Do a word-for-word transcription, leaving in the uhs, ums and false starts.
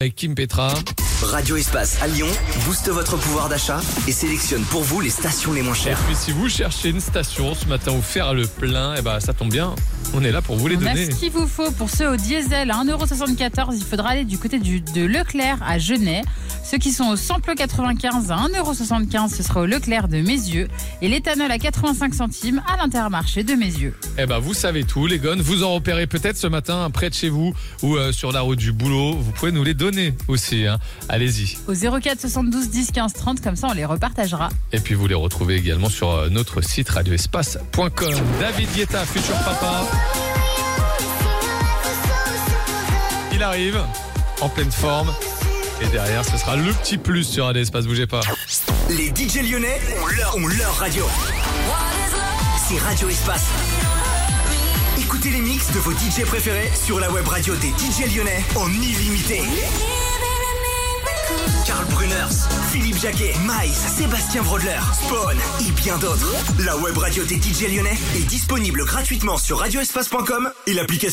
avec Kim Petra. Radio Espace à Lyon booste votre pouvoir d'achat et sélectionne pour vous les stations les moins Et chères. puis si vous cherchez une station ce matin ou faire le plein, eh ben, ça tombe bien, on est là pour vous les On a donner. ce qu'il vous faut pour ceux au diesel à un euro soixante-quatorze. Il faudra aller du côté du, de Leclerc à Genève. Ceux qui sont au samplon quatre-vingt-quinze à un euro soixante-quinze, ce sera au Leclerc de Mézieux. Et l'éthanol à quatre-vingt-cinq centimes à l'Intermarché de Mézieux. Eh ben, vous savez tout, les gones. Vous en repérez peut-être ce matin près de chez vous ou euh, sur la route du boulot. Vous pouvez nous les donner aussi. Hein. Allez-y. Au zéro quatre soixante-douze dix quinze trente, comme ça on les repartagera. Et puis vous les retrouvez également sur euh, notre site radio espace point com. David Guetta, futur papa. Il arrive en pleine forme. Et derrière, ce sera le petit plus sur Radio Espace. Bougez pas. Les D J lyonnais ont leur, ont leur radio. C'est Radio Espace. Écoutez les mix de vos D J préférés sur la web radio des D J lyonnais en illimité. Karl Bruners, Philippe Jacquet, Maïs, Sébastien Brodler, Spawn et bien d'autres. La web radio des D J lyonnais est disponible gratuitement sur radio espace point com et l'application